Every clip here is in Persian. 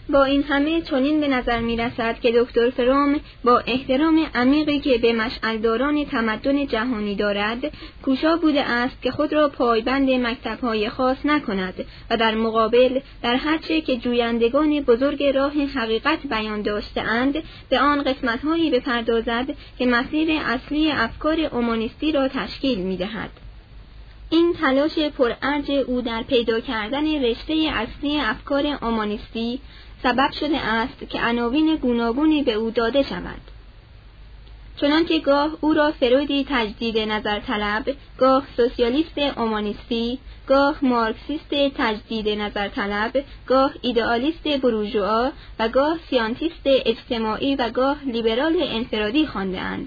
با این همه چنین به نظر می‌رسد که دکتر فروم با احترام عمیقی که به مشعلداران تمدن جهانی دارد، کوشا بوده است که خود را پایبند مکتب‌های خاص نکند و در مقابل در هر چه که جویندگان بزرگ راه حقیقت بیان داشته‌اند، به آن قسمت‌هایی بپردازد که مسیر اصلی افکار اومانیستی را تشکیل می‌دهد. این تلاش پرارج او در پیدا کردن رشته اصلی افکار اومانیستی سبب شده است که عناوین گوناگونی به او داده شود. چنانکه گاه او را فرویدی تجدید نظر طلب، گاه سوسیالیست اومانیستی، گاه مارکسیست تجدید نظر طلب، گاه ایدئالیست بورژوا و گاه سیانتیست اجتماعی و گاه لیبرال انفرادی خوانده‌اند.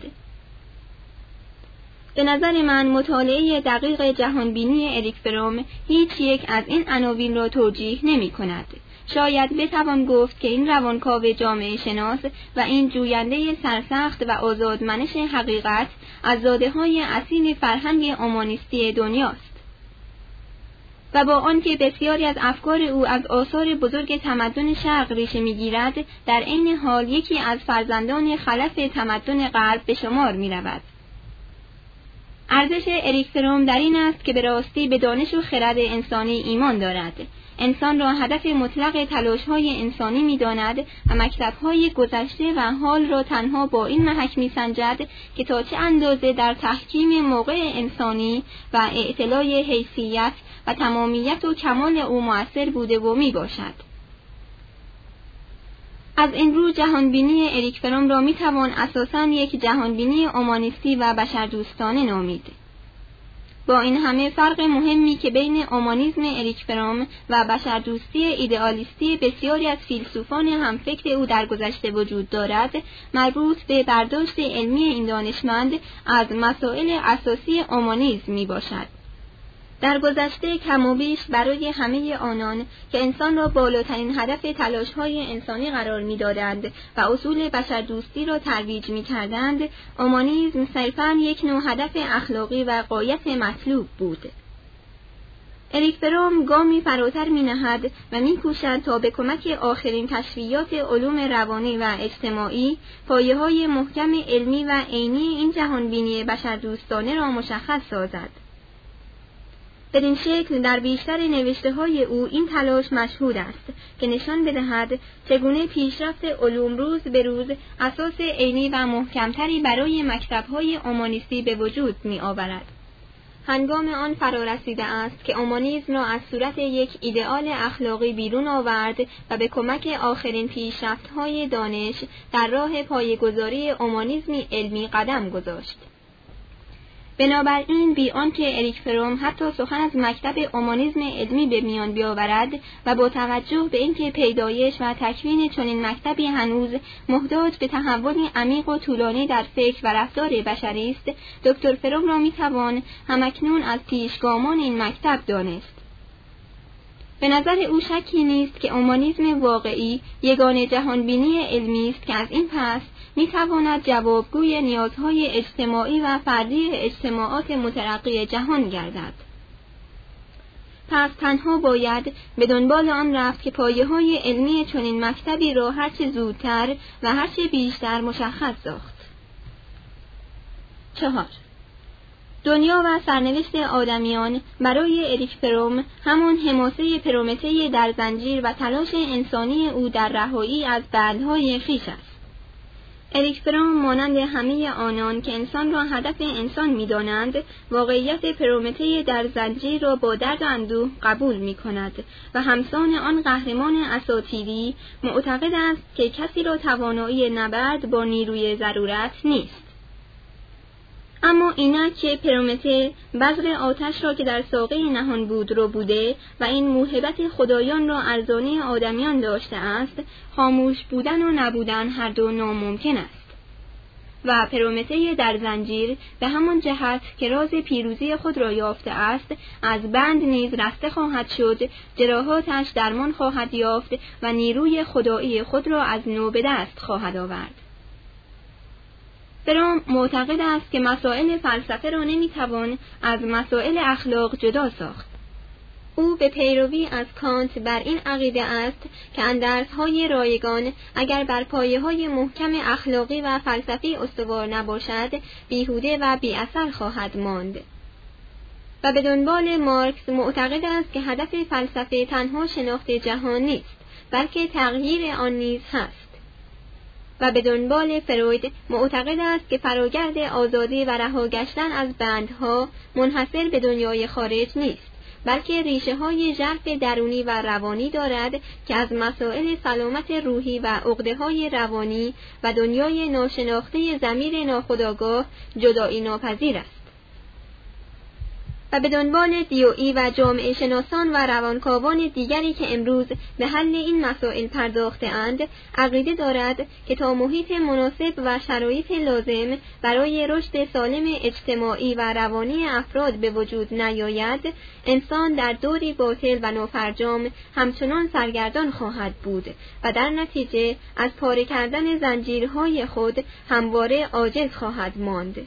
به نظر من مطالعه دقیق جهانبینی اریک فروم هیچ یک از این عناوین را توجیه نمی کند. شاید بتوان گفت که این روانکاو جامعه شناس و این جوینده سرسخت و آزادمنش حقیقت از زاده‌های اصیل فرهنگ اومانیستی دنیاست. و با آنکه بسیاری از افکار او از آثار بزرگ تمدن شرق ریشه می‌گیرد، در عین حال یکی از فرزندان خلف تمدن غرب به شمار می‌رود. ارزش اریک فروم در این است که به راستی به دانش و خرد انسانی ایمان دارد. انسان را هدف مطلق تلاش‌های انسانی می‌داند و مکتب‌های گذشته و حال را تنها با این محک می‌سنجد که تا چه اندازه در تحکیم موقع انسانی و اعتلای حیثیت و تمامیت و کمال او مؤثر بوده و میباشد. از این رو جهانبینی اریک فروم را میتوان اساساً یک جهانبینی اومانیستی و بشردوستانه نامید. با این همه فرق مهمی که بین اومانیسم اریک فروم و بشردوستی ایدئالیستی بسیاری از فیلسوفان همفکر او در گذشته وجود دارد، مربوط به برداشت علمی این دانشمند از مسائل اساسی اومانیسم میباشد. در گذشته کم و بیش برای همه آنان که انسان را بالاترین هدف تلاش‌های انسانی قرار می‌دادند و اصول بشردوستی را ترویج می‌کردند، اومانیسم صرفاً یک نوع هدف اخلاقی و غایت مطلوب بود. اریک فروم گامی فراتر می‌نهد و می‌کوشد تا به کمک آخرین کشفیات علوم روانی و اجتماعی پایه‌های محکم علمی و عینی این جهانبینی بشردوستانه را مشخص سازد. بدین شکل در بیشتر نوشته‌های او این تلاش مشهود است که نشان بدهد چگونه پیشرفت علوم روز به روز اساس عینی و محکمتری برای مکتب‌های اومانیستی به وجود می‌آورد. هنگام آن فرارسیده است که اومانیسم را از صورت یک ایدئال اخلاقی بیرون آورد و به کمک آخرین پیشرفت‌های دانش در راه پایه‌گذاری اومانیسمی علمی قدم گذاشت. بنابراین بی آنکه اریک فروم حتی سخن از مکتب اومانیسم علمی به میان بیاورد و با توجه به اینکه پیدایش و تکوین چنین مکتبی هنوز محتاج به تحولی عمیق و طولانی در فکر و رفتار بشری است، دکتر فروم را میتوان همکنون از پیشگامان این مکتب دانست. به نظر او شکی نیست که اومانیسم واقعی یگانه جهانبینی علمی است که از این پس میتواند جوابگوی نیازهای اجتماعی و فردی اجتماعات مترقی جهان گردد. پس تنها باید به دنبال آن رفت که پایه‌های علمی چنین مکتبی را هرچه زودتر و هرچه بیشتر مشخص ساخت. 4. دنیا و سرنوشت آدمیان برای اریک فروم همان حماسه پرومته در زنجیر و تلاش انسانی او در رهایی از بندهای خویش است. اریک فروم مانند همه آنان که انسان را هدف انسان می‌دانند، واقعیت پرومته در زنجیر را با درد و اندوه قبول می‌کند و همسان آن قهرمان اساطیری معتقد است که کسی را توانایی نبرد با نیروی ضرورت نیست. اما اینک که پرومته بذر آتش را که در ساقه نهان بود رو بوده و این موهبت خدایان را ارزانی آدمیان داشته است، خاموش بودن و نبودن هر دو ناممکن است. و پرومته در زنجیر به همان جهت که راز پیروزی خود را یافته است، از بند نیز رسته خواهد شد، جراحاتش درمان خواهد یافت و نیروی خدایی خود را از نو به دست خواهد آورد. فروم معتقد است که مسائل فلسفه را نمیتوان از مسائل اخلاق جدا ساخت. او به پیروی از کانت بر این عقیده است که اندرزهای رایگان اگر بر پایه‌های محکم اخلاقی و فلسفی استوار نباشد، بیهوده و بی اثر خواهد ماند. و به دنبال مارکس معتقد است که هدف فلسفه تنها شناخت جهان نیست، بلکه تغییر آن نیز هست. و به دنبال فروید معتقد است که فراگرد آزادی و رها گشتن از بندها منحصر به دنیای خارج نیست، بلکه ریشه‌های ژرف درونی و روانی دارد که از مسائل سلامت روحی و عقده‌های روانی و دنیای ناشناخته ضمیر ناخودآگاه جدایی ناپذیر است. و به دنبال دیوئی و جامعه شناسان و روانکاوان دیگری که امروز به حل این مسائل پرداخته‌اند، عقیده دارد که تا محیط مناسب و شرایط لازم برای رشد سالم اجتماعی و روانی افراد به وجود نیاید، انسان در دوری باطل و نافرجام همچنان سرگردان خواهد بود و در نتیجه از پاره کردن زنجیرهای خود همواره عاجز خواهد ماند.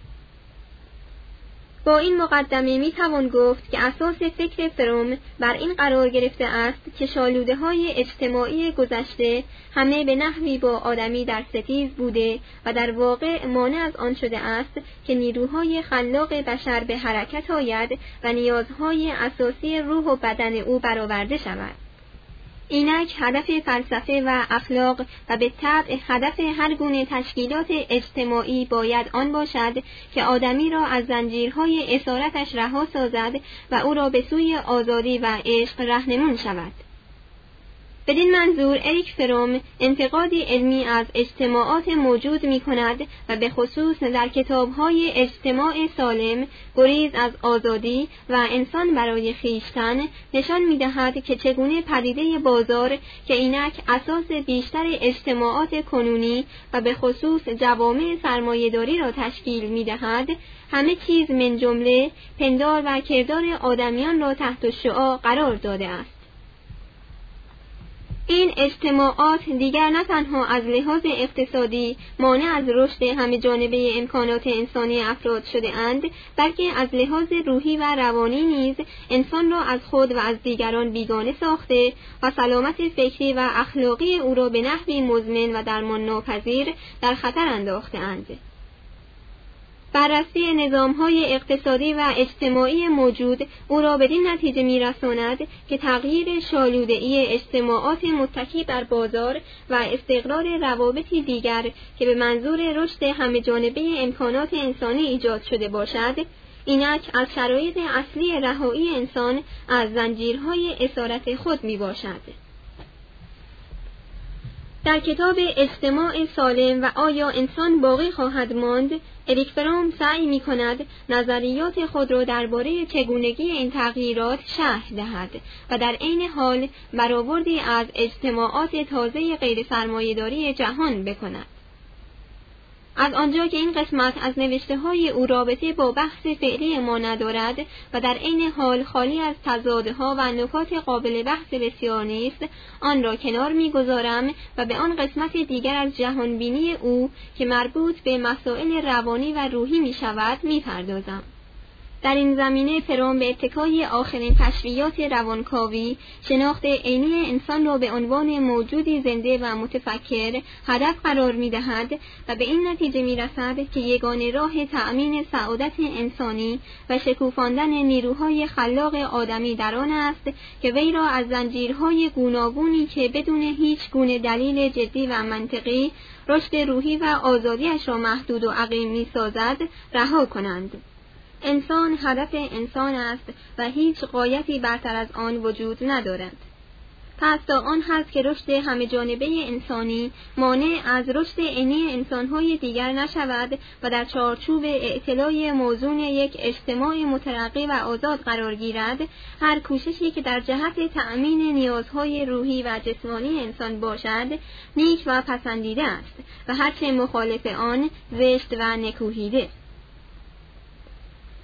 با این مقدمه میتوان گفت که اساس فکر فروم بر این قرار گرفته است که شالوده‌های اجتماعی گذشته همه به نحوی با آدمی در ستیز بوده و در واقع مانع از آن شده است که نیروهای خلاق بشر به حرکت آید و نیازهای اساسی روح و بدن او برآورده شود. اینک هدف فلسفه و اخلاق و به طبع هدف هر گونه تشکیلات اجتماعی باید آن باشد که آدمی را از زنجیرهای اسارتش رها سازد و او را به سوی آزادی و عشق راهنمون شود. بدین منظور اریک فروم انتقادی علمی از اجتماعات موجود می کند و به خصوص در کتاب‌های اجتماع سالم گریز از آزادی و انسان برای خویشتن نشان می دهد که چگونه پدیده بازار که اینک اساس بیشتر اجتماعات کنونی و به خصوص جوامع سرمایه‌داری را تشکیل می دهد، همه چیز من جمله پندار و کردار آدمیان را تحت الشعاع قرار داده است. این اجتماعات دیگر نه تنها از لحاظ اقتصادی مانع از رشد همه جانبه امکانات انسانی افراد شده اند، بلکه از لحاظ روحی و روانی نیز انسان را از خود و از دیگران بیگانه ساخته و سلامت فکری و اخلاقی او را به نحوی مزمن و درمان ناپذیر در خطر انداخته اند. بررسی نظام‌های اقتصادی و اجتماعی موجود او را بدین نتیجه می‌رساند که تغییر شالوده‌ای اجتماعات متکی بر بازار و استقرار روابطی دیگر که به منظور رشد همه جانبه امکانات انسانی ایجاد شده باشد، اینک از شرایط اصلی رهایی انسان از زنجیرهای اسارت خود میباشد. در کتاب اجتماع سالم و آیا انسان باقی خواهد ماند، اریک فروم سعی می‌کند نظریات خود را درباره چگونگی این تغییرات شرح دهد و در عین حال برآوردی از اجتماعات تازه غیر سرمایه‌داری جهان بکند. از آنجا که این قسمت از نوشته‌های او رابطه با بحث فعلی ما ندارد و در عین حال خالی از تضادها و نکات قابل بحث بسیار نیست، آن را کنار می‌گذارم و به آن قسمت دیگر از جهانبینی او که مربوط به مسائل روانی و روحی می‌شود می‌پردازم. در این زمینه فروم به اتکای آخرین کشفیات روانکاوی شناخت عینی انسان را به عنوان موجودی زنده و متفکر هدف قرار می‌دهد و به این نتیجه می‌رسد که یگانه راه تأمین سعادت انسانی و شکوفاندن نیروهای خلاق آدمی در آن است که وی را از زنجیرهای گوناگونی که بدون هیچ گونه دلیل جدی و منطقی رشد روحی و آزادیش را محدود و عقیم می‌سازد رها کنند. انسان هدف انسان است و هیچ غایتی برتر از آن وجود ندارد. پس تا آن هست که رشد همه جانبه انسانی مانع از رشد عینی انسان‌های دیگر نشود و در چارچوب اعتلای موزون یک اجتماع مترقی و آزاد قرار گیرد، هر کوششی که در جهت تأمین نیازهای روحی و جسمانی انسان باشد نیک و پسندیده است و هرچه مخالف آن زشت و نکوهیده.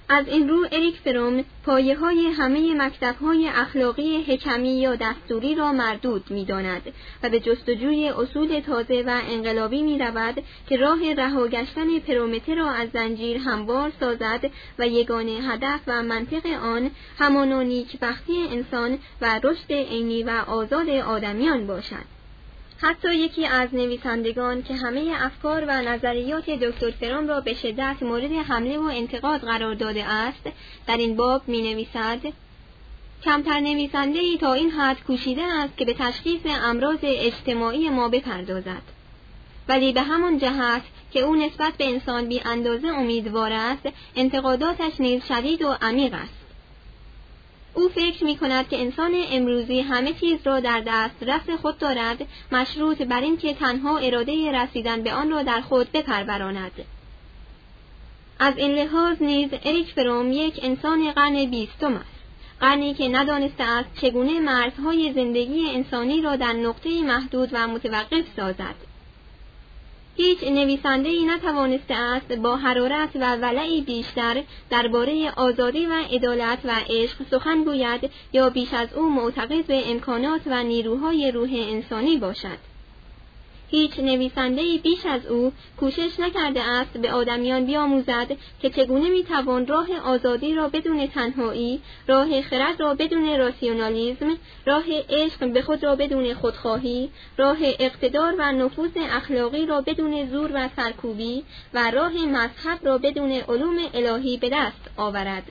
از این رو اریک فروم پایه‌های همه مکتب‌های اخلاقی حکمی یا دستوری را مردود می‌داند و به جستجوی اصول تازه و انقلابی می‌رود که راه رها پرومته را از زنجیر هموار سازد و یگانه هدف و منطق آن همان و نیکبختی انسان و رشد عینی و آزاد آدمیان باشد. حتی یکی از نویسندگان که همه افکار و نظریات دکتر فروم را به شدت مورد حمله و انتقاد قرار داده است، در این باب می‌نویسد: کمتر نویسنده‌ای تا این حد کوشیده است که به تشخیص امراض اجتماعی ما بپردازد، ولی به همان جهت که او نسبت به انسان بی اندازه امیدوار است، انتقاداتش نیز شدید و عمیق است. او فکر می‌کند که انسان امروزی همه چیز را در دسترس خود دارد، مشروط بر این که تنها اراده رسیدن به آن را در خود بپروراند. از این لحاظ نیز اریک فروم یک انسان قرن 20 است، قرنی که ندانسته است چگونه مرزهای زندگی انسانی را در نقطه محدود و متوقف سازد. هیچ نویسنده‌ای نتوانسته است با حرارت و ولعی بیشتر درباره آزادی و عدالت و عشق سخن گوید یا بیش از او معتقد به امکانات و نیروهای روح انسانی باشد. هیچ نویسنده‌ای بیش از او کوشش نکرده است به آدمیان بیاموزد که چگونه میتوان راه آزادی را بدون تنهایی، راه خرد را بدون راسیونالیسم، راه عشق به خود را بدون خودخواهی، راه اقتدار و نفوذ اخلاقی را بدون زور و سرکوبی و راه مذهب را بدون علوم الهی به دست آورد.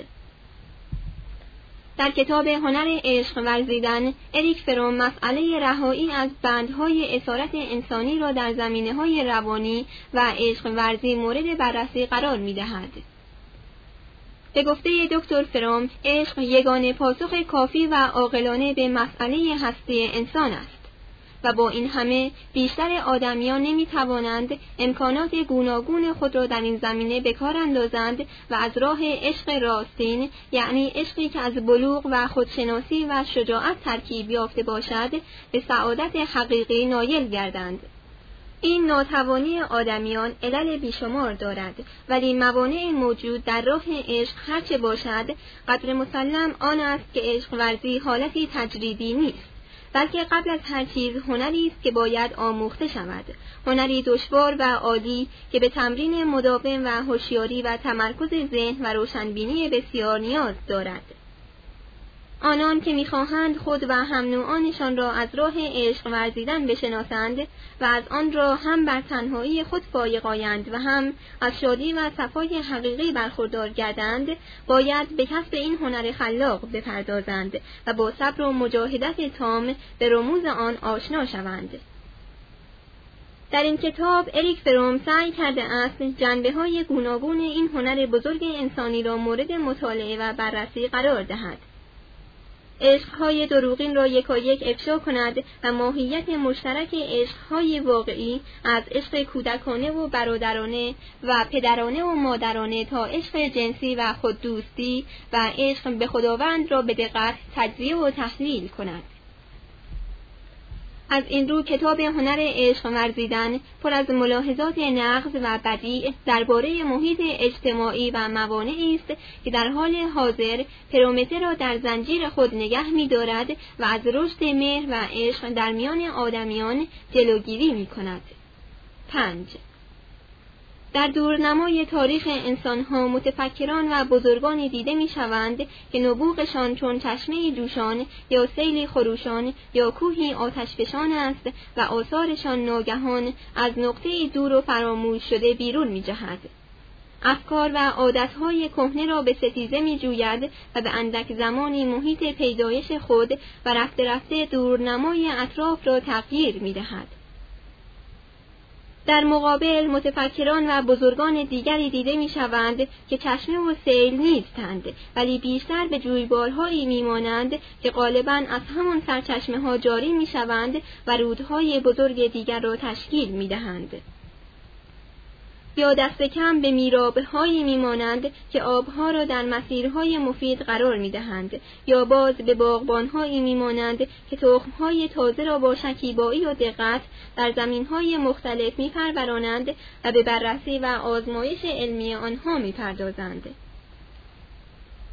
در کتاب هنر عشق ورزیدن، اریک فروم مسئله رهایی از بندهای اسارت انسانی را در زمینه‌های روانی و عشق ورزی مورد بررسی قرار می‌دهد. به گفته دکتر فروم، عشق یگانه پاسخ کافی و عاقلانه به مسئله هستی انسان است و با این همه بیشتر آدمیان نمی‌توانند امکانات گوناگون خود را در این زمینه به کار اندازند و از راه عشق راستین، یعنی عشقی که از بلوغ و خودشناسی و شجاعت ترکیب یافته باشد، به سعادت حقیقی نایل گردند. این ناتوانی آدمیان علل بیشمار دارد، ولی موانع موجود در راه عشق هرچه باشد، قدر مسلم آن است که عشق ورزی حالتی تجریدی نیست، بلکه قبل از هر چیز هنری است که باید آموخته شود، هنری دشوار و عالی که به تمرین مداوم و هوشیاری و تمرکز ذهن و روشنبینی بسیار نیاز دارد. آنان که می‌خواهند خود و هم نوعانشان را از راه عشق ورزیدن بشناسند و از آن را هم بر تنهایی خود فایق آیند و هم از شادی و صفای حقیقی برخوردار گردند، باید به کسب این هنر خلاق بپردازند و با صبر و مجاهدت تام به رموز آن آشنا شوند. در این کتاب اریک فروم سعی کرده است جنبه‌های گوناگون این هنر بزرگ انسانی را مورد مطالعه و بررسی قرار دهد. عشق‌های دروغین را یکایک افشا کند و ماهیت مشترک عشق‌های واقعی از عشق کودکانه و برادرانه و پدرانه و مادرانه تا عشق جنسی و خوددوستی و عشق به خداوند را به دقت تجزیه و تحلیل کند. از این رو کتاب هنر عشق ورزیدن پر از ملاحظات نقض و بدیع درباره محیط اجتماعی و موانعی است که در حال حاضر پرومته را در زنجیر خود نگه می‌دارد و از رشد مهر و عشق در میان آدمیان جلوگیری می‌کند. 5. در دورنمای تاریخ انسان‌ها متفکران و بزرگانی دیده می‌شوند که نبوغشان چون چشمه‌ای جوشان یا سیلی خروشان یا کوهی آتشفشان است و آثارشان ناگهان از نقطه‌ای دور و فراموش شده بیرون می‌جهد. افکار و عادت‌های کهنه را به ستیزه می‌جوید و به اندک زمانی محیط پیدایش خود و رفته رفته دورنمای اطراف را تغییر می‌دهد. در مقابل متفکران و بزرگان دیگری دیده می‌شوند که چشمه و سیل نیستند، ولی بیشتر به جویبارهایی می‌مانند که غالباً از همان سرچشمه‌ها جاری می‌شوند و رودهای بزرگ دیگر را تشکیل می‌دهند. یا دست کم به میراب‌هایی می‌مانند که آبها را در مسیرهای مفید قرار می‌دهند، یا باز به باغبان‌هایی می‌مانند که تخم‌های تازه را با شکیبایی و دقت در زمین‌های مختلف می‌پرورانند و به بررسی و آزمایش علمی آنها می‌پردازند.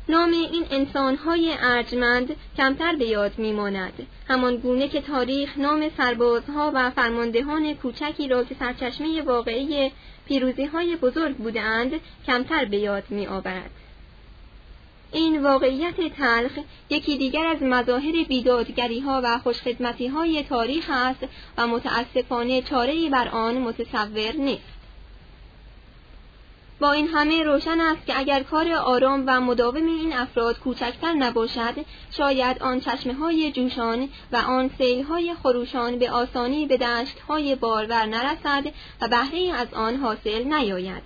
نام این انسان‌های ارجمند کمتر به یاد می‌ماند، همان گونه که تاریخ نام سربازها و فرماندهان کوچکی را که سرچشمه واقعی پیروزی‌های بزرگ بودند کمتر به یاد می‌آورد. این واقعیت تلخ یکی دیگر از مظاهر بیدادگری‌ها و خوشخدمتی‌های تاریخ است و متأسفانه چاره‌ای بر آن متصور نیست. با این همه روشن است که اگر کار آرام و مداوم این افراد کوچکتر نباشد، شاید آن چشمه‌های جوشان و آن سیل‌های خروشان به آسانی به دشت‌های بارور نرسد و بهره‌ای از آن حاصل نیاید.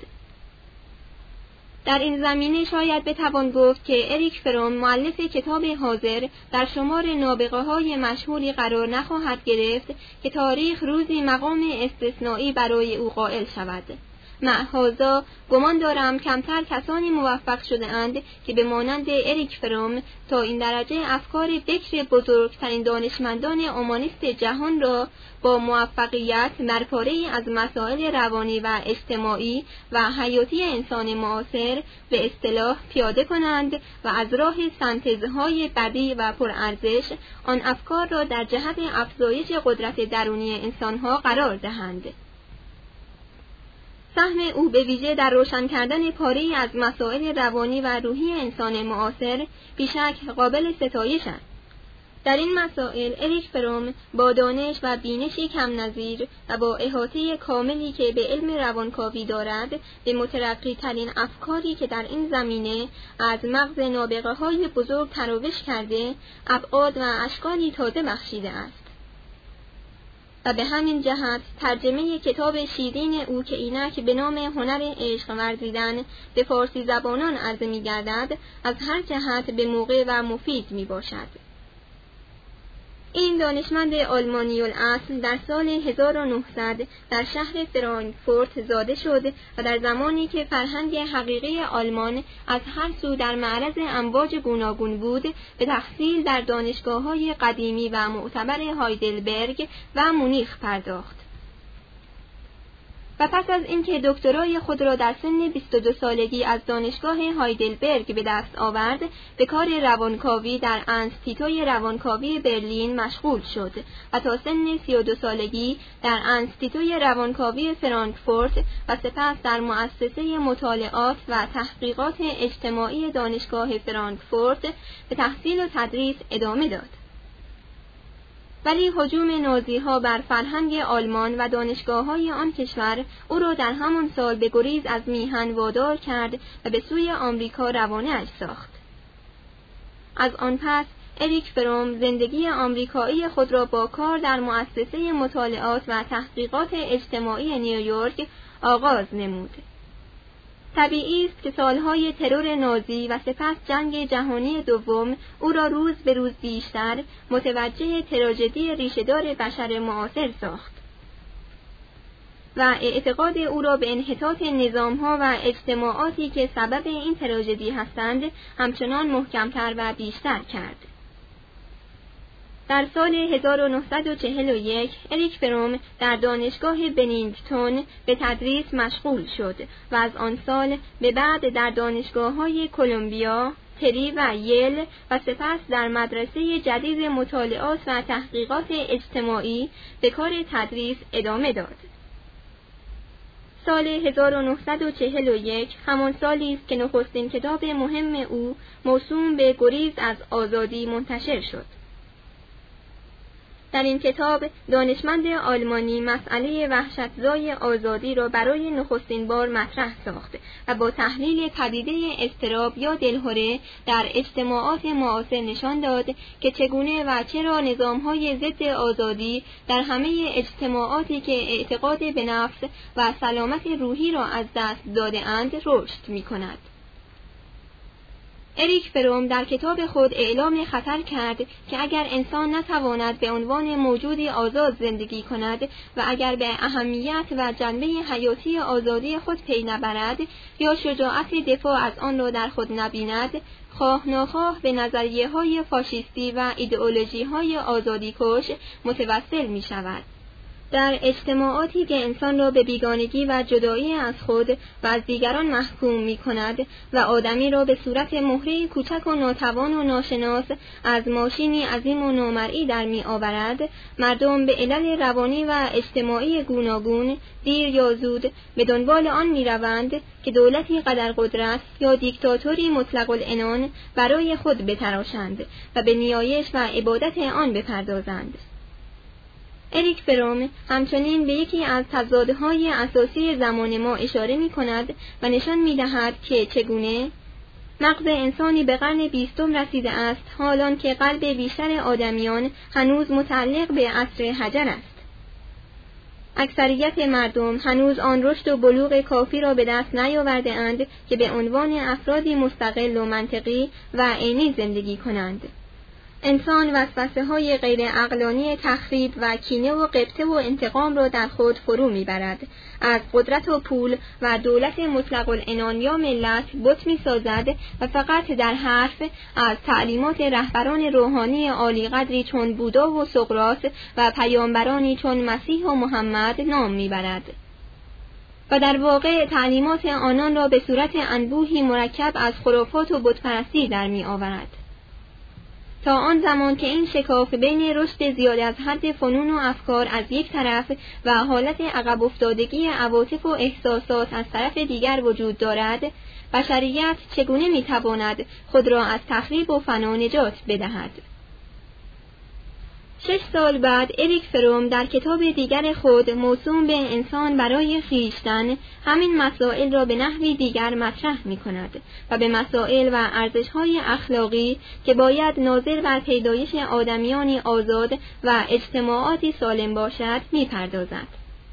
در این زمینه شاید بتوان گفت که اریک فروم مؤلف کتاب حاضر در شمار نابغه‌های مشهوری قرار نخواهد گرفت که تاریخ روزی مقام استثنایی برای او قائل شود. مع هذا گمان دارم کمتر کسانی موفق شده اند که به مانند اریک فروم تا این درجه افکار بکر بزرگترین دانشمندان اومانیست جهان را با موفقیت در پاره‌ای از مسائل روانی و اجتماعی و حیاتی انسان معاصر به اصطلاح پیاده کنند و از راه سنتزهای بدیع و پرارزش آن افکار را در جهت افزایش قدرت درونی انسانها قرار دهند. سهم او به ویژه در روشن کردن پاره‌ای از مسائل روانی و روحی انسان معاصر بیشک قابل ستایش است. در این مسائل اریک فروم با دانش و بینشی کم نظیر و با احاطه کاملی که به علم روانکاوی دارد، به مترقی ترین افکاری که در این زمینه از مغز نابغه‌های بزرگ تراوش کرده، ابعاد و اشکالی تازه بخشیده است. و به همین جهت ترجمه کتاب شیرین او که اینک به نام هنر عشق ورزیدن به فارسی زبانان عرضه می‌گردد، از هر جهت به موقع و مفید میباشد. این دانشمند آلمانی الاصل در سال 1900 در شهر فرانکفورت زاده شد و در زمانی که فرهنگ حقیقی آلمان از هر سو در معرض امواج گوناگون بود، به تحصیل در دانشگاه‌های قدیمی و معتبر هایدلبرگ و مونیخ پرداخت. و پس از اینکه دکترای خود را در سن 22 سالگی از دانشگاه هایدلبرگ به دست آورد، به کار روانکاوی در انستیتوی روانکاوی برلین مشغول شد و تا سن 32 سالگی در انستیتوی روانکاوی فرانکفورت و سپس در مؤسسه مطالعات و تحقیقات اجتماعی دانشگاه فرانکفورت به تحصیل و تدریس ادامه داد. ولی هجوم نازی‌ها بر فرهنگ آلمان و دانشگاه‌های آن کشور او را در همان سال به گریز از میهن وادار کرد و به سوی آمریکا روانه‌اش ساخت. از آن پس اریک فروم زندگی آمریکایی خود را با کار در مؤسسه مطالعات و تحقیقات اجتماعی نیویورک آغاز نمود. طبیعی است که سالهای ترور نازی و سپس جنگ جهانی دوم او را روز به روز بیشتر متوجه تراژدی ریشه‌دار بشر معاصر ساخت و اعتقاد او را به انحطاط نظام‌ها و اجتماعاتی که سبب این تراژدی هستند همچنان محکم‌تر و بیشتر کرد. در سال 1941 اریک فروم در دانشگاه بنینگتون به تدریس مشغول شد و از آن سال به بعد در دانشگاه‌های کلمبیا، تری و یل و سپس در مدرسه جدید مطالعات و تحقیقات اجتماعی به کار تدریس ادامه داد. سال 1941 همان سالی است که نخستین کتاب مهم او موسوم به گریز از آزادی منتشر شد. در این کتاب دانشمند آلمانی مسئله وحشتزای آزادی را برای نخستین بار مطرح ساخت و با تحلیل پدیده اضطراب یا دلهره در اجتماعات معاصر نشان داد که چگونه و چرا نظام‌های ضد آزادی در همه اجتماعاتی که اعتقاد به نفس و سلامت روحی را از دست داده‌اند رشد می‌کند. اریک فروم در کتاب خود اعلام خطر کرد که اگر انسان نتواند به عنوان موجودی آزاد زندگی کند و اگر به اهمیت و جنبه حیاتی آزادی خود پی نبرد یا شجاعت دفاع از آن را در خود نبیند، خواه ناخواه به نظریه‌های فاشیستی و ایدئولوژی‌های آزادیکش متوسل می‌شود در اجتماعاتی که انسان را به بیگانگی و جدایی از خود و از دیگران محکوم می‌کند و آدمی را به صورت مهره کوچک و ناتوان و ناشناس از ماشینی عظیم و نامرئی در می‌آورد، مردم به علل روانی و اجتماعی گوناگون دیر یا زود به دنبال آن می‌روند که دولتی قدرقدرت یا دیکتاتوری مطلق العنان برای خود بتراشند و به نیایش و عبادت آن بپردازند. اریک فروم همچنین به یکی از تضادهای اساسی زمان ما اشاره می‌کند و نشان می‌دهد که چگونه مغز انسانی به قرن 20 رسیده است، حالان که قلب بیشتر آدمیان هنوز متعلق به عصر حجر است. اکثریت مردم هنوز آن رشد و بلوغ کافی را به دست نیاورده اند که به عنوان افرادی مستقل و منطقی و عینی زندگی کنند. انسان وسوسه‌های غیر عقلانی تخریب و کینه و غبطه و انتقام را در خود فرو می‌برد. از قدرت و پول و دولت مطلق العنان یا ملت بت می‌سازد و فقط در حرف از تعلیمات رهبران روحانی عالی قدری چون بودا و سقراط و پیامبرانی چون مسیح و محمد نام می‌برد و در واقع تعلیمات آنان را به صورت انبوهی مرکب از خرافات و بت‌پرستی در می‌آورد. تا آن زمان که این شکاف بین رشد زیاد از حد فنون و افکار از یک طرف و حالت عقب افتادگی عواطف و احساسات از طرف دیگر وجود دارد، بشریت چگونه میتواند خود را از تخریب و فنا نجات بدهد؟ 6 سال بعد اریک فروم در کتاب دیگر خود موسوم به انسان برای خویشتن همین مسائل را به نحوی دیگر مطرح می‌کند و به مسائل و ارزش‌های اخلاقی که باید ناظر بر پیدایش آدمیانی آزاد و اجتماعاتی سالم باشد می‌پردازد.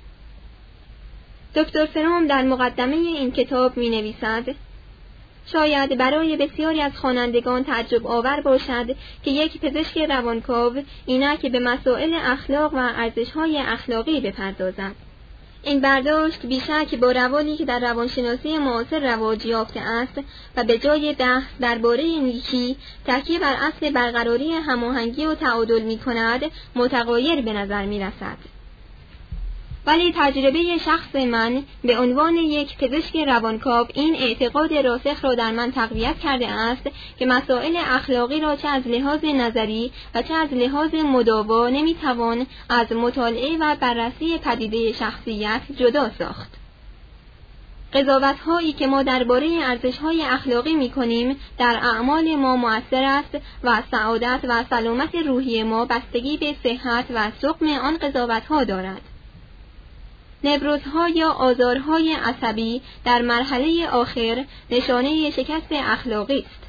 دکتر فروم در مقدمه این کتاب می‌نویسد: شاید برای بسیاری از خوانندگان تعجب آور باشد که یک پزشک روانکاو اینک به مسائل اخلاق و ارزش‌های اخلاقی بپردازد. این برداشت بیشک با روالی که در روانشناسی معاصر رواج یافته است و به جای بحث درباره نیکی تکیه بر اصل برقراری هماهنگی و تعادل می‌کند، متغایر به نظر می‌رسد. ولی تجربه شخص من به عنوان یک پزشک روانکاو این اعتقاد راسخ را در من تقویت کرده است که مسائل اخلاقی را چه از لحاظ نظری و چه از لحاظ مداوا نمیتوان از مطالعه و بررسی پدیده شخصیت جدا ساخت. قضاوت‌هایی که ما درباره ارزش‌های اخلاقی می‌کنیم در اعمال ما مؤثر است و سعادت و سلامت روحی ما بستگی به صحت و سقم آن قضاوت‌ها دارد. نبروزها یا آزارهای عصبی در مرحله آخر نشانه شکست اخلاقی است.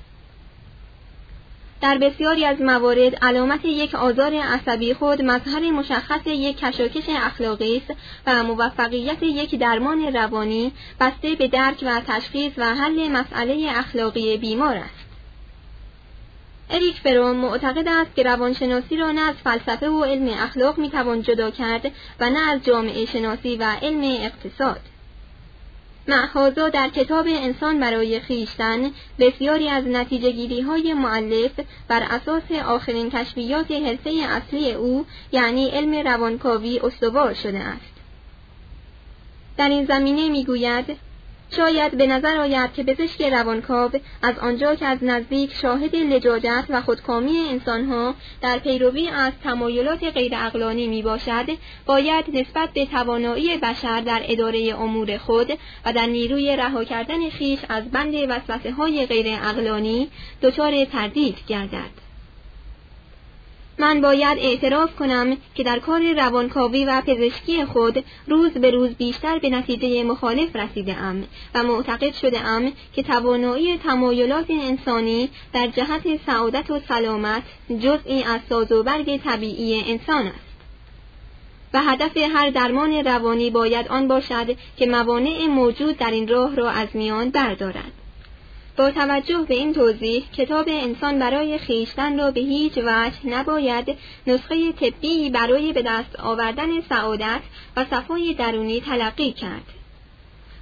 در بسیاری از موارد علامت یک آزار عصبی خود مظهر مشخص یک کشاکش اخلاقی است و موفقیت یک درمان روانی بسته به درک و تشخیص و حل مسئله اخلاقی بیمار است. اریک فروم معتقد است که روانشناسی را نه از فلسفه و علم اخلاق میتوان جدا کرد و نه از جامعه شناسی و علم اقتصاد. معهازا در کتاب انسان برای خویشتن بسیاری از نتیجه گیری های مؤلف بر اساس آخرین کشفیات حرفه اصلی او یعنی علم روانکاوی استوار شده است. در این زمینه میگوید: شاید به نظر آید که پزشک روانکاو از آنجا که از نزدیک شاهد لجاجت و خودکامی انسانها در پیروی از تمایلات غیر عقلانی می باشد، باید نسبت به توانایی بشر در اداره امور خود و در نیروی رها کردن خویش از بند وسوسه‌های غیر عقلانی دچار تردید گردد. من باید اعتراف کنم که در کار روانکاوی و پزشکی خود روز به روز بیشتر به نتیجه مخالف رسیده‌ام و معتقد شده‌ام که توانایی تمایلات انسانی در جهت سعادت و سلامت جزئی از ساز و برگ طبیعی انسان است و هدف هر درمان روانی باید آن باشد که موانع موجود در این راه را از میان بردارد. با توجه به این توضیح، کتاب انسان برای خویشتن را به هیچ وجه نباید نسخه طبی برای به دست آوردن سعادت و صفای درونی تلقی کرد.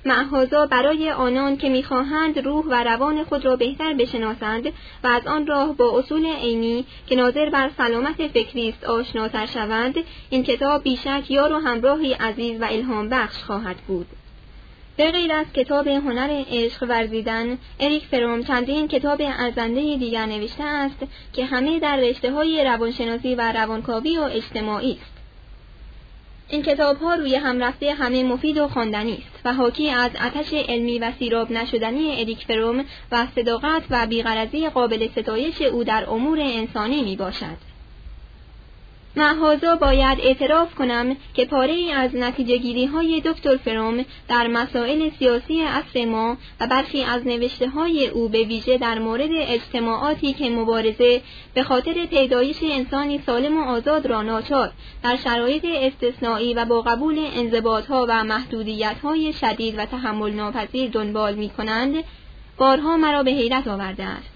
معهازا برای آنان که می‌خواهند روح و روان خود را بهتر بشناسند و از آن راه با اصول عینی که ناظر بر سلامت فکری است آشناتر شوند، این کتاب بیشک یار و همراهی عزیز و الهام بخش خواهد بود. به غیر از کتاب هنر عشق ورزیدن، اریک فروم چندین کتاب ارزنده دیگر نوشته است که همه در رشته‌های روانشناسی و روانکاوی و اجتماعی است. این کتاب‌ها روی هم رفته همه مفید و خواندنی است و حاکی از آتش علمی و سیراب نشدنی اریک فروم و صداقت و بی‌غرضی قابل ستایش او در امور انسانی میباشد. معهازا باید اعتراف کنم که پاره‌ای از نتیجه‌گیری‌های دکتر فروم در مسائل سیاسی عصر ما و برخی از نوشته‌های او به ویژه در مورد اجتماعاتی که مبارزه به خاطر پیدایش انسانی سالم و آزاد را ناچار در شرایط استثنایی و با قبول انضباط‌ها و محدودیت‌های شدید و تحمل ناپذیر دنبال می‌کنند، بارها مرا به حیرت آورده است.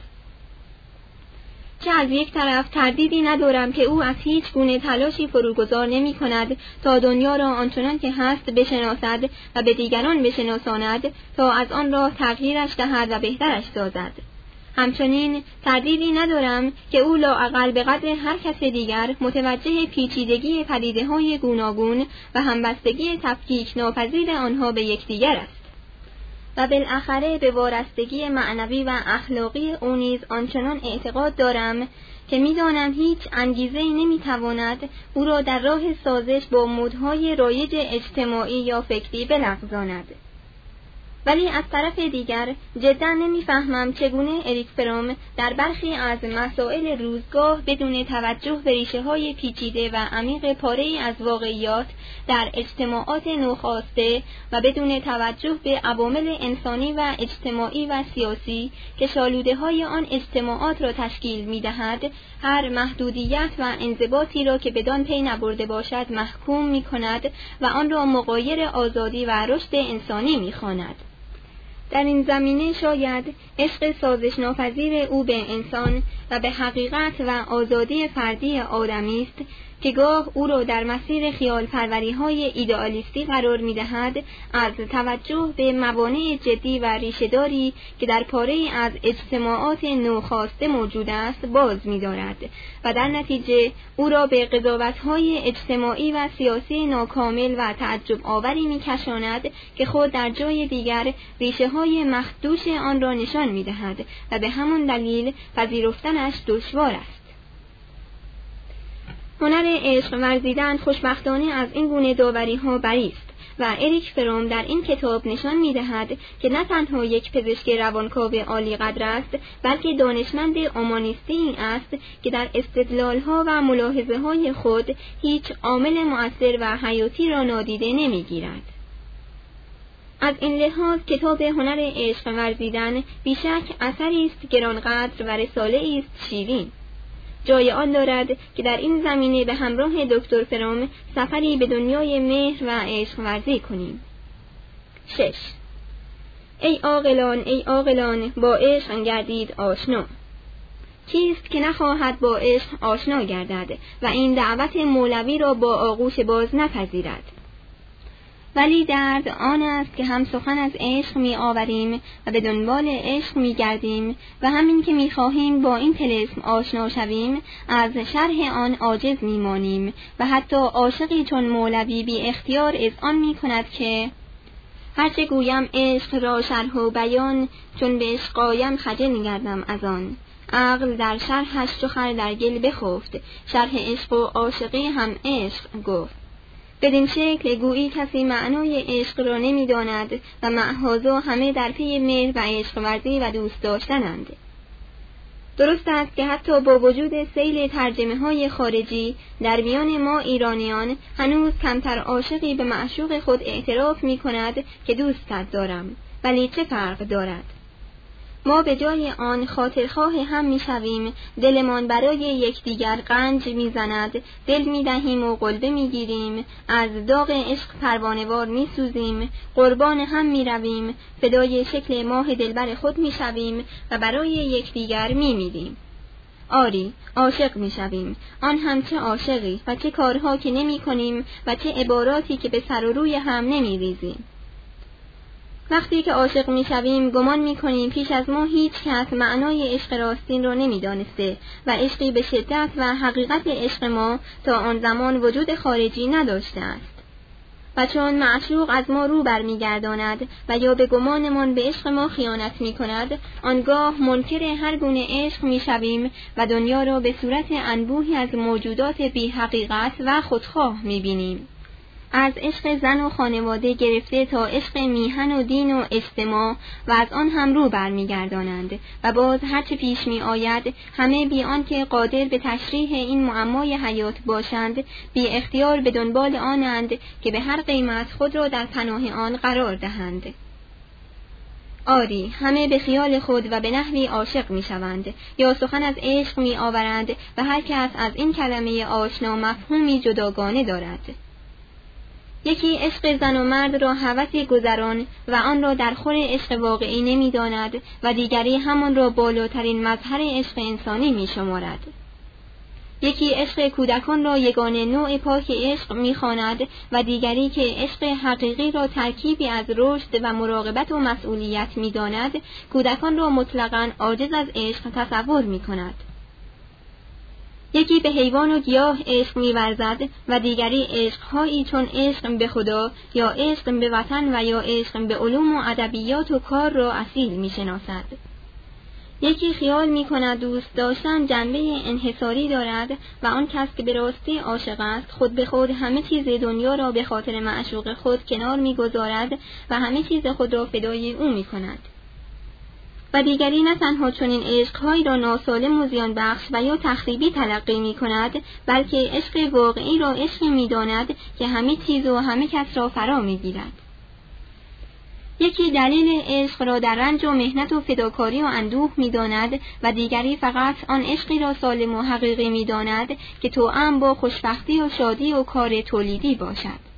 چه از یک طرف تردیدی ندارم که او از هیچ گونه تلاشی فروگذار نمی کند تا دنیا را آنچنان که هست بشناسد و به دیگران بشناساند تا از آن راه تغییرش دهد و بهترش سازد. همچنین تردیدی ندارم که او لااقل به قدر هر کس دیگر متوجه پیچیدگی پدیده‌های گوناگون و همبستگی تفکیک ناپذیر آنها به یکدیگر است. و بالاخره به وارستگی معنوی و اخلاقی او نیز آنچنان اعتقاد دارم که می‌دانم هیچ انگیزه‌ای نمی‌تواند او را در راه سازش با مودهای رایج اجتماعی یا فکری بلغزاند. ولی از طرف دیگر جدا نمی‌فهمم چگونه اریک فروم در برخی از مسائل روزگاه بدون توجه به ریشه‌های پیچیده و عمیق پاره‌ای از واقعیات در اجتماعات نوخاسته و بدون توجه به عوامل انسانی و اجتماعی و سیاسی که شالوده‌های آن اجتماعات را تشکیل می‌دهد، هر محدودیت و انضباطی را که بدان پی نبرده باشد محکوم می‌کند و آن را مغایر آزادی و رشد انسانی می‌خواند. در این زمینه شاید عشق سازش ناپذیر او به انسان و به حقیقت و آزادی فردی آدمی است که گاه او را در مسیر خیال پروری‌های ایدئالیستی قرار می‌دهد، از توجه به موانع جدی و ریشه‌داری که در پاره‌ای از اجتماعات نوخاسته موجود است باز می‌دارد و در نتیجه او را به قضاوت‌های اجتماعی و سیاسی ناکامل و تعجب آوری می‌کشاند که خود در جای دیگر ریشه‌های مخدوش آن را نشان می‌دهد و به همان دلیل پذیرفتنش دشوار است. هنر عشق ورزیدن خوشبختانه از این گونه داوری‌ها بری است و اریک فروم در این کتاب نشان می‌دهد که نه تنها یک پزشک روانکاو عالی قدر است، بلکه دانشمند اومانیستی است که در استدلال‌ها و ملاحظه‌های خود هیچ عامل مؤثر و حیاتی را نادیده نمی‌گیرد. از این لحاظ کتاب هنر عشق ورزیدن بیشک اثری است گرانقدر و رساله‌ای است شیرین. جای آن دارد که در این زمینه به همراه دکتر فروم سفری به دنیای مهر و عشق ورزی کنیم. 6. ای عاقلان با عشق گردید آشنا. کیست که نخواهد با عشق آشنا گردد و این دعوت مولوی را با آغوش باز نپذیرد؟ ولی درد آن است که هم سخن از عشق می آوریم و به دنبال عشق می گردیم و همین که می خواهیم با این طلسم آشنا شویم از شرح آن عاجز می مانیم و حتی عاشقی چون مولوی بی اختیار اذعان می کند که هرچه گویم عشق را شرح و بیان، چون به عشق آیم خجل می گردم از آن. عقل در شرحش چو خر در گل بخفت، شرح عشق و عاشقی هم عشق گفت. بدین شکل گویی کسی معنای عشق را نمی‌داند و معهازا همه در پی مهر و عشق ورزی و دوست داشتنند. درست است که حتی با وجود سیل ترجمه‌های خارجی در میان ما ایرانیان هنوز کمتر عاشقی به معشوق خود اعتراف می‌کند که دوستت دارم، ولی چه فرق دارد؟ ما به جای آن خاطرخواه هم می‌شویم، دلمان برای یکدیگر غنج می‌زند، دل می‌دهیم و قلبه می‌گیریم، از داغ عشق پروانه‌وار می‌سوزیم، قربان هم می‌رویم، فدای شکل ماه دلبر خود می‌شویم و برای یکدیگر می‌میریم. آری، عاشق می‌شویم، آن هم چه عاشقی و چه کارها که نمی‌کنیم و چه عباراتی که به سر و روی هم نمی‌ریزیم. وقتی که عاشق می‌شویم گمان می‌کنیم پیش از ما هیچ کس معنای عشق راستین را نمی‌دانسته و عشقی به شدت و حقیقت عشق ما تا آن زمان وجود خارجی نداشته است. و چون معشوق از ما رو برمیگرداند و یا به گمانمان به عشق ما خیانت می‌کند، آنگاه منکر هر گونه عشق می‌شویم و دنیا را به صورت انبوهی از موجودات بی حقیقت و خودخواه می‌بینیم. از عشق زن و خانواده گرفته تا عشق میهن و دین و اجتماع و از آن هم رو برمیگردانند و باز هرچه پیش می آید همه بی آنکه قادر به تشریح این معمای حیات باشند بی اختیار به دنبال آنند که به هر قیمت خود را در پناه آن قرار دهند. آری، همه به خیال خود و به نحوی عاشق می شوند یا سخن از عشق می آورند و هر کس از این کلمه آشنا مفهومی جداگانه دارد. یکی عشق زن و مرد را هوسی گذران و آن را در خور عشق واقعی نمی داند و دیگری همان را بالاترین مظهر عشق انسانی می شمارد. یکی عشق کودکان را یگانه نوع پاک عشق می خواند و دیگری که عشق حقیقی را ترکیبی از رشد و مراقبت و مسئولیت می داند کودکان را مطلقاً عاجز از عشق تصور می کند. یکی به حیوان و گیاه عشق می‌ورزد و دیگری عشق‌هایی چون عشق به خدا یا عشق به وطن و یا عشق به علوم و ادبیات و کار را اصیل می‌شناسد. یکی خیال می‌کند دوست داشتن جنبه انحصاری دارد و آن کس که به راستی عاشق است خود به خود همه چیز دنیا را به خاطر معشوق خود کنار می‌گذارد و همه چیز خود را فدای او می‌کند. و دیگری نه تنها چنین عشق‌هایی را ناسالم و زیان بخش و یا تخریبی تلقی می‌کند بلکه عشق واقعی را عشقی می‌داند که همه چیز و همه کس را فرا می‌گیرد. یکی دلیل عشق را در رنج و مهنت و فداکاری و اندوه می‌داند و دیگری فقط آن عشقی را سالم و حقیقی می‌داند که توأم با خوشبختی و شادی و کار تولیدی باشد.